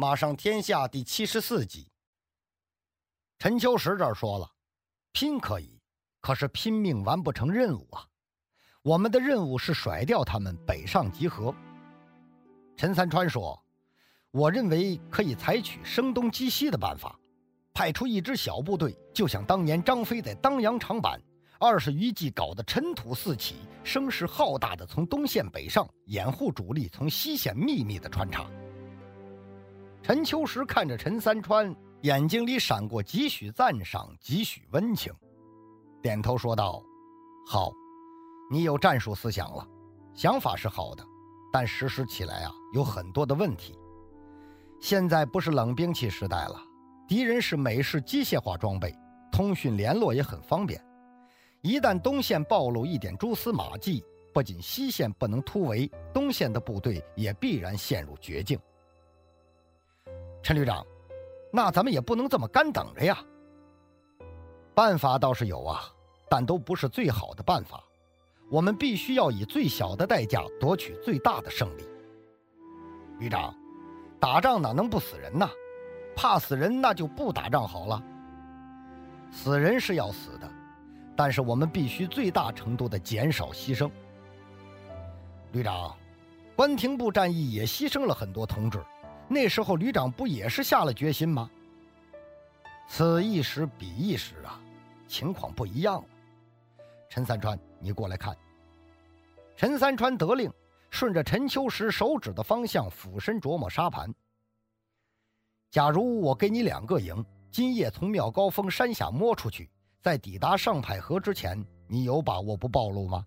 马上天下第74集。陈秋实这儿说了，拼可以，可是拼命完不成任务啊。我们的任务是甩掉他们，北上集合。陈三川说，我认为可以采取声东击西的办法，派出一支小部队，就像当年张飞在当阳长坂20余骑搞得尘土四起，声势浩大的从东线北上，掩护主力从西线秘密的穿插。陈秋实看着陈三川，眼睛里闪过几许赞赏，几许温情，点头说道，好，你有战术思想了，想法是好的，但实施起来有很多的问题。现在不是冷兵器时代了，敌人是美式机械化装备，通讯联络也很方便。一旦东线暴露一点蛛丝马迹，不仅西线不能突围，东线的部队也必然陷入绝境。陈旅长，那咱们也不能这么干等着呀。办法倒是有但都不是最好的办法。我们必须要以最小的代价夺取最大的胜利。旅长，打仗哪能不死人呢？怕死人那就不打仗好了。死人是要死的，但是我们必须最大程度地减少牺牲。旅长，关停部战役也牺牲了很多同志，那时候旅长不也是下了决心吗？此一时彼一时情况不一样了。陈三川，你过来看。陈三川得令，顺着陈秋实手指的方向俯身琢磨沙盘。假如我给你2个营，今夜从妙高峰山下摸出去，在抵达上海河之前，你有把握不暴露吗？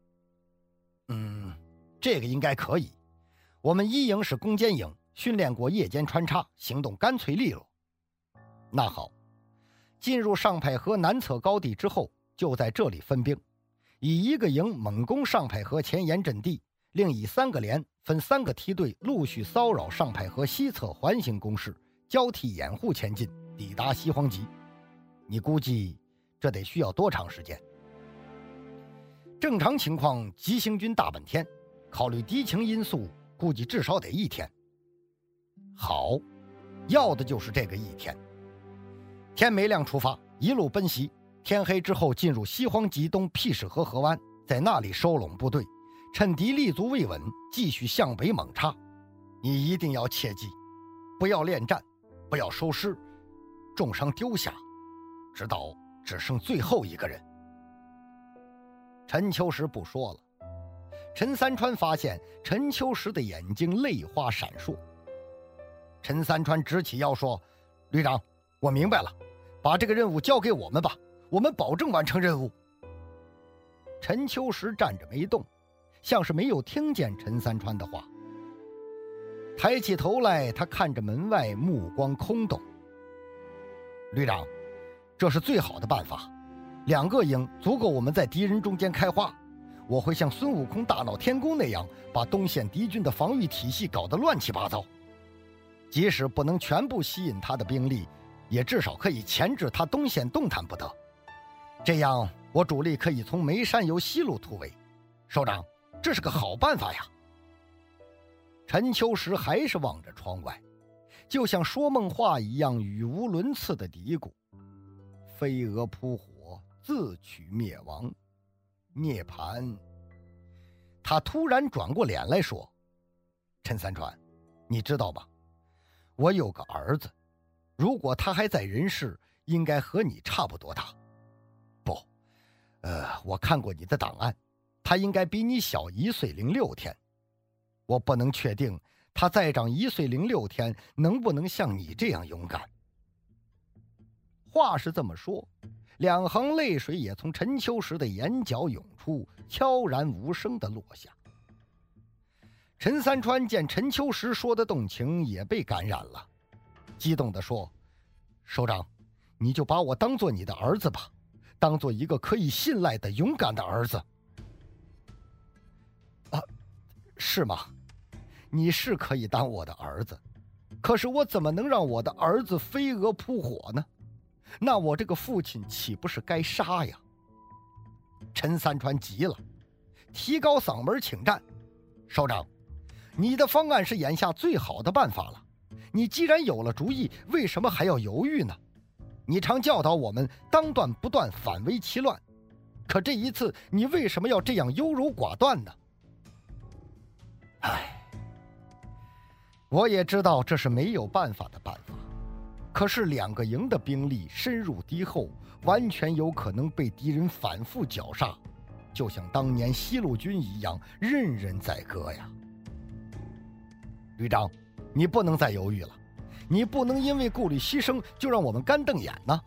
这个应该可以。我们1营是攻坚营，训练过夜间穿插，行动干脆利落。那好，进入上海河南侧高地之后，就在这里分兵，以1个营猛攻上海河前沿阵地，另以3个连分3个梯队陆续骚扰上海河西侧环形攻势，交替掩护前进，抵达西荒集。你估计这得需要多长时间？正常情况，急行军大半天，考虑敌情因素，估计至少得1天。好，要的就是这个1天。天没亮出发，一路奔袭，天黑之后进入西荒集东辟氏河河湾，在那里收拢部队，趁敌立足未稳，继续向北猛插。你一定要切记，不要恋战，不要收尸，重伤丢下，直到只剩最后1个人。陈秋实不说了。陈三川发现陈秋实的眼睛泪花闪烁。陈三川直起腰说，旅长，我明白了，把这个任务交给我们吧，我们保证完成任务。陈秋实站着没动，像是没有听见陈三川的话。抬起头来，他看着门外，目光空洞。旅长，这是最好的办法，2个营足够我们在敌人中间开花。我会像孙悟空大闹天宫那样，把东线敌军的防御体系搞得乱七八糟。即使不能全部吸引他的兵力，也至少可以钳制他东线动弹不得。这样我主力可以从眉山由西路突围。首长，这是个好办法呀。陈秋实还是望着窗外，就像说梦话一样语无伦次的嘀咕，飞蛾扑火，自取灭亡，涅槃。他突然转过脸来说，陈三川，你知道吧，我有个儿子，如果他还在人世，应该和你差不多大。不，我看过你的档案，他应该比你小1岁零6天。我不能确定他再长1岁零6天能不能像你这样勇敢。话是这么说，2行泪水也从陈秋实的眼角涌出，悄然无声地落下。陈三川见陈秋实说的动情，也被感染了，激动地说，首长，你就把我当做你的儿子吧，当做一个可以信赖的勇敢的儿子。是吗？你是可以当我的儿子，可是我怎么能让我的儿子飞蛾扑火呢？那我这个父亲岂不是该杀呀？陈三川急了，提高嗓门请战。首长，你的方案是眼下最好的办法了， 你既然有了主意，为什么还要犹豫呢？你常教导我们当断不断，反为其乱，可这一次你为什么要这样优柔寡断呢？唉，我也知道这是没有办法的办法，可是2个营的兵力深入敌后，完全有可能被敌人反复绞杀，就像当年西路军一样，任人宰割呀。旅长，你不能再犹豫了，你不能因为顾虑牺牲就让我们干瞪眼呢。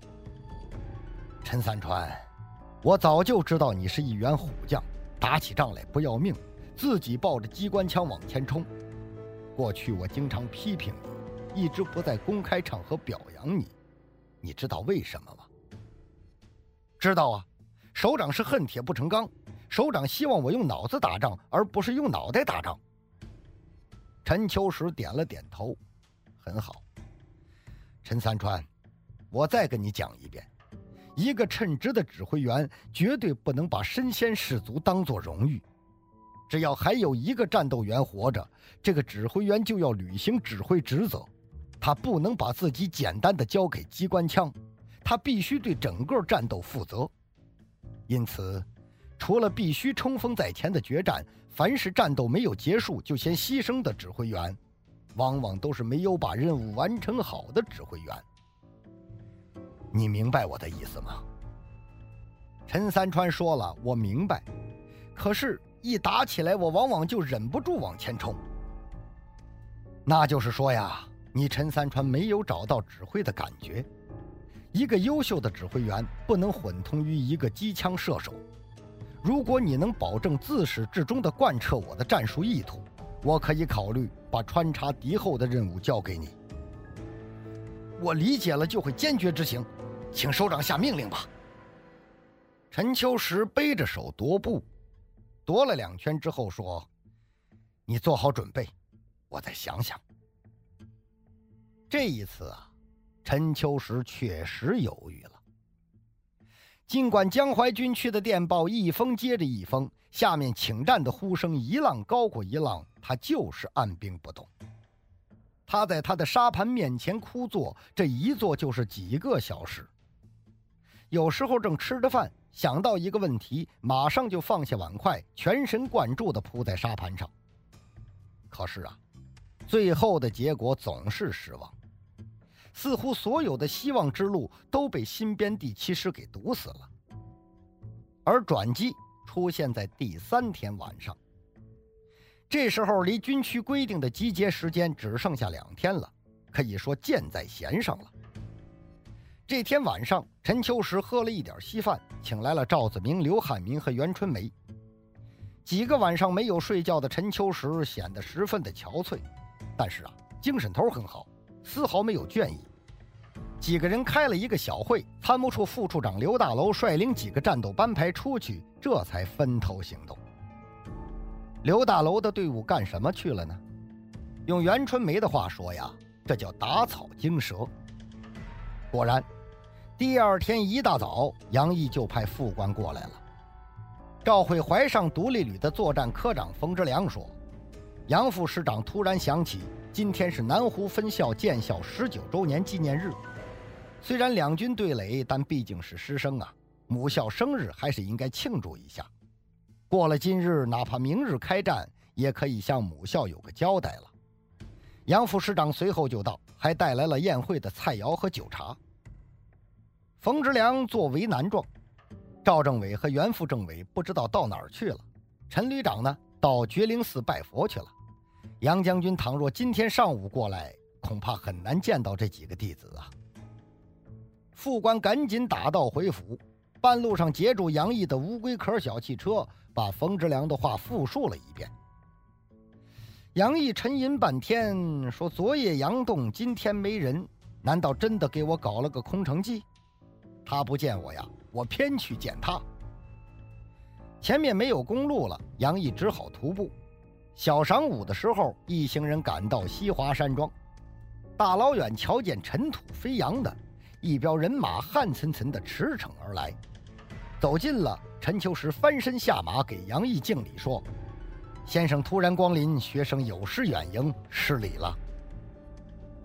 陈三川，我早就知道你是一员虎将，打起仗来不要命，自己抱着机关枪往前冲。过去我经常批评你，一直不在公开场合表扬你，你知道为什么吗？知道啊，首长是恨铁不成钢，首长希望我用脑子打仗，而不是用脑袋打仗。陈秋实点了点头，很好。陈三川，我再跟你讲一遍，一个称职的指挥员绝对不能把身先士卒当作荣誉。只要还有一个战斗员活着，这个指挥员就要履行指挥职责，他不能把自己简单的交给机关枪，他必须对整个战斗负责。因此，除了必须冲锋在前的决战，凡是战斗没有结束就先牺牲的指挥员，往往都是没有把任务完成好的指挥员。你明白我的意思吗？陈三川说了，我明白，可是一打起来，我往往就忍不住往前冲。那就是说呀，你陈三川没有找到指挥的感觉。一个优秀的指挥员不能混同于一个机枪射手。如果你能保证自始至终地贯彻我的战术意图，我可以考虑把穿插敌后的任务交给你。我理解了，就会坚决执行，请首长下命令吧。陈秋实背着手踱步，踱了2圈之后说：“你做好准备，我再想想。”这一次啊，陈秋实确实犹豫了。尽管江淮军区的电报一封接着一封，下面请战的呼声一浪高过一浪，他就是按兵不动。他在他的沙盘面前枯坐，这一坐就是几个小时。有时候正吃着饭，想到一个问题，马上就放下碗筷，全神贯注地扑在沙盘上。可是啊，最后的结果总是失望，似乎所有的希望之路都被新编第7师给堵死了。而转机出现在第3天晚上，这时候离军区规定的集结时间只剩下2天了，可以说箭在弦上了。这天晚上，陈秋实喝了一点稀饭，请来了赵子明、刘汉民和袁春梅。几个晚上没有睡觉的陈秋实显得十分的憔悴，但是啊，精神头很好，丝毫没有倦意。几个人开了一个小会，参谋处副处长刘大楼率领几个战斗班排出去，这才分头行动。刘大楼的队伍干什么去了呢？用袁春梅的话说呀，这叫打草惊蛇。果然，第2天一大早，杨毅就派副官过来了。召会淮上独立旅的作战科长冯之良说，杨副师长突然想起今天是南湖分校建校19周年纪念日，虽然两军对垒，但毕竟是师生啊，母校生日还是应该庆祝一下。过了今日，哪怕明日开战，也可以向母校有个交代了。杨副师长随后就到，还带来了宴会的菜肴和酒茶。冯之良作为难状，赵政委和袁副政委不知道到哪儿去了。陈旅长呢，到觉灵寺拜佛去了。杨将军倘若今天上午过来，恐怕很难见到这几个弟子啊。副官赶紧打道回府，半路上截住杨毅的乌龟壳小汽车，把冯之良的话复述了一遍。杨毅沉吟半天，说：“昨夜杨洞，今天没人，难道真的给我搞了个空城计？他不见我呀，我偏去见他。”前面没有公路了，杨毅只好徒步。小晌午的时候，一行人赶到西华山庄，大老远瞧见尘土飞扬的一彪人马，汗涔涔地驰骋而来。走近了，陈秋实翻身下马，给杨毅敬礼说：“先生突然光临，学生有失远迎，失礼了。”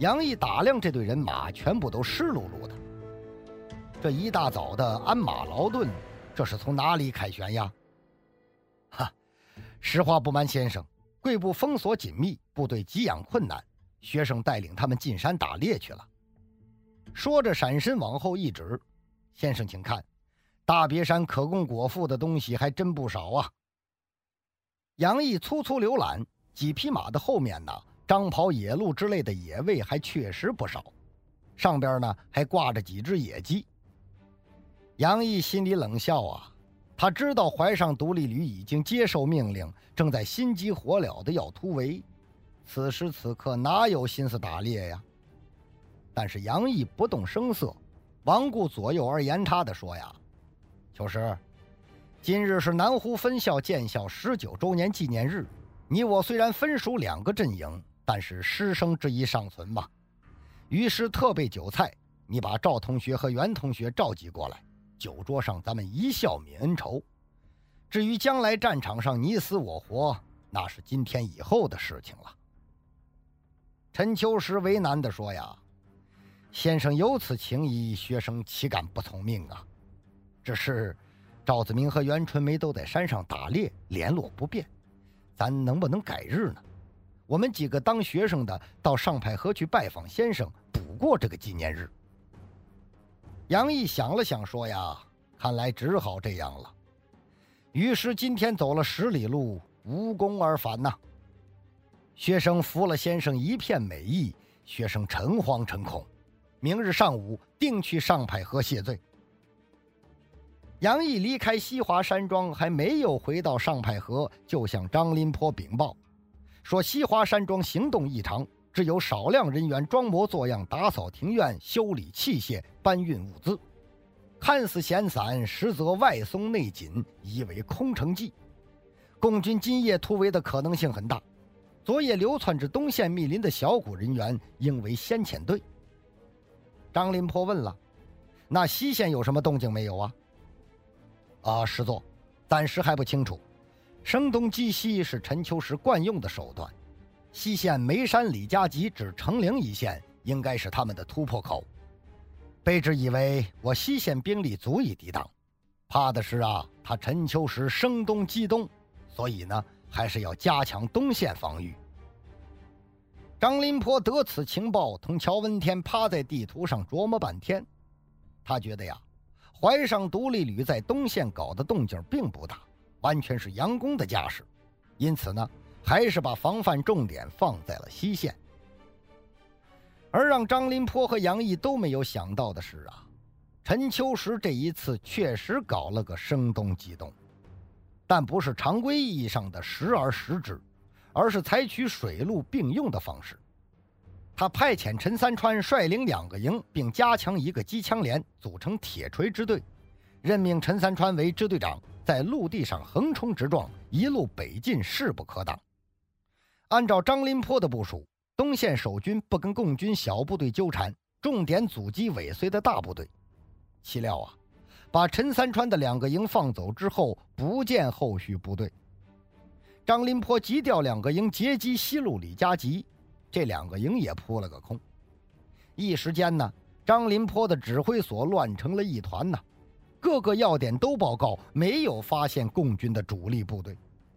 杨毅打量这队人马，全部都湿漉漉的。这一大早的鞍马劳顿，这是从哪里凯旋呀？哈，实话不瞒先生，贵部封锁紧密，部队给养困难，学生带领他们进山打猎去了。说着闪身往后一指，先生请看，大别山可供果腹的东西还真不少啊。杨毅粗粗浏览，几匹马的后面呢，张袍野鹿之类的野味还确实不少，上边呢还挂着几只野鸡。杨毅心里冷笑啊，他知道淮上独立旅已经接受命令，正在心急火燎的要突围，此时此刻哪有心思打猎呀？但是杨毅不动声色，罔顾左右而言他的说呀：“秋实，今日是南湖分校建校19周年纪念日，你我虽然分属2个阵营，但是师生之谊尚存嘛。于是特备酒菜，你把赵同学和袁同学召集过来，酒桌上咱们一笑泯恩仇。至于将来战场上你死我活，那是今天以后的事情了。”陈秋实为难地说呀：“先生有此情谊，学生岂敢不从命啊？只是赵子明和袁春梅都在山上打猎，联络不便，咱能不能改日呢？我们几个当学生的到上派河去拜访先生，补过这个纪念日。”杨毅想了想说呀：“看来只好这样了。”于是今天走了10里路，无功而返呐。学生服了先生一片美意，学生诚惶诚恐，明日上午定去上派河谢罪。杨毅离开西华山庄，还没有回到上派河，就向张林坡禀报说，西华山庄行动异常，只有少量人员装模作样打扫庭院、修理器械、搬运物资，看似闲散，实则外松内紧，疑为空城计。共军今夜突围的可能性很大，昨夜流窜至东线密林的小股人员应为先遣队。张林坡问了：“那西线有什么动静没有啊？”师座，暂时还不清楚。声东击西是陈秋实惯用的手段，西线眉山李家集至成陵一线应该是他们的突破口。卑职以为我西线兵力足以抵挡，怕的是他陈秋实声东击东，所以呢还是要加强东线防御。张林坡得此情报，同乔文天趴在地图上琢磨半天，他觉得淮上独立旅在东线搞的动静并不大，完全是佯攻的架势，因此呢还是把防范重点放在了西线。而让张林坡和杨毅都没有想到的是陈秋实这一次确实搞了个声东击东，但不是常规意义上的时而时之，而是采取水陆并用的方式。他派遣陈三川率领2个营，并加强1个机枪连，组成铁锤支队，任命陈三川为支队长，在陆地上横冲直撞，一路北进，势不可挡。按照张林坡的部署，东线守军不跟共军小部队纠缠，重点阻击尾随的大部队。岂料把陈三川的2个营放走之后，不见后续部队。张林坡急调2个营截击西路李家集，这2个营也扑了个空。一时间呢，张林坡的指挥所乱成了一团呐，各个要点都报告没有发现共军的主力部队。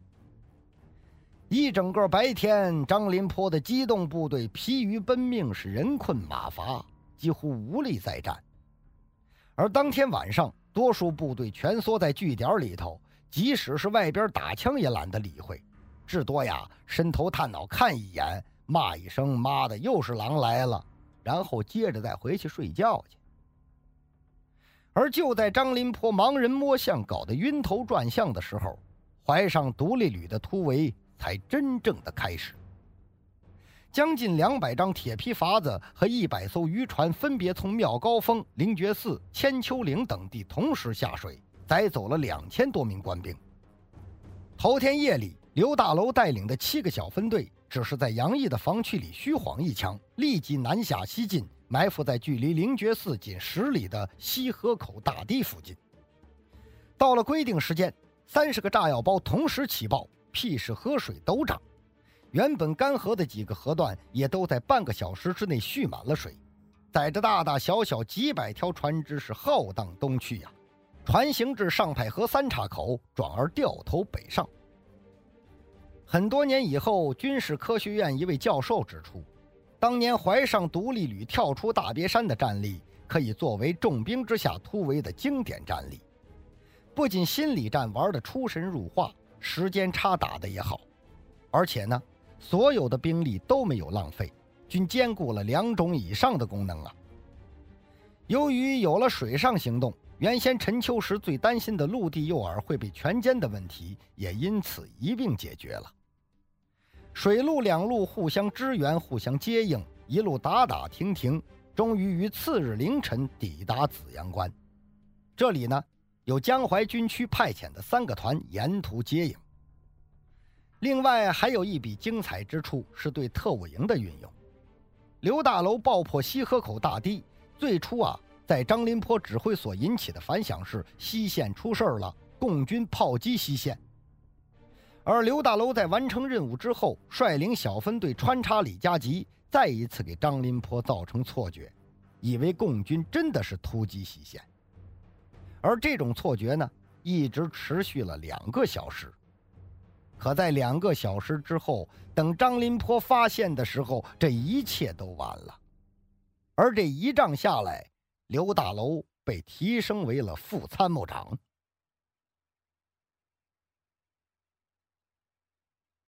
一整个白天，张林坡的机动部队疲于奔命，是人困马乏，几乎无力再战。而当天晚上，多数部队蜷缩在据点里头，即使是外边打枪也懒得理会，至多伸头探脑看一眼，骂一声妈的又是狼来了，然后接着再回去睡觉去。而就在张林坡盲人摸象搞得晕头转向的时候，淮上独立旅的突围才真正的开始。将近200张铁皮筏子和100艘渔船分别从妙高峰、灵觉寺、千秋岭等地同时下水，载走了2000多名官兵。头天夜里，刘大楼带领的7个小分队只是在杨毅的防区里虚晃一枪，立即南下西进，埋伏在距离灵觉寺仅10里的西河口大堤附近。到了规定时间，30个炸药包同时起爆，屁是河水都涨。 原本干涸的几个河段也都在半个小时之内蓄满了水，载着大大小小几百条船只是浩荡东去呀，船行至上派河三岔口，转而掉头北上。很多年以后，军事科学院一位教授指出，当年淮上独立旅跳出大别山的战例，可以作为重兵之下突围的经典战例。不仅心理战玩得出神入化，时间差打得也好，而且呢，所有的兵力都没有浪费，均兼顾了2种以上的功能啊。由于有了水上行动，原先陈秋实最担心的陆地诱饵会被全歼的问题，也因此一并解决了。水陆两路互相支援，互相接应，一路打打停停，终于于次日凌晨抵达紫阳关。这里呢，有江淮军区派遣的3个团沿途接应。另外还有一笔精彩之处，是对特务营的运用。刘大楼爆破西河口大堤，最初在张林坡指挥所引起的反响是西线出事了，共军炮击西线。而刘大楼在完成任务之后，率领小分队穿插李家集，再一次给张林坡造成错觉，以为共军真的是突击西线。而这种错觉呢，一直持续了2个小时。可在2个小时之后，等张林坡发现的时候，这一切都晚了。而这一仗下来，刘大楼被提升为了副参谋长。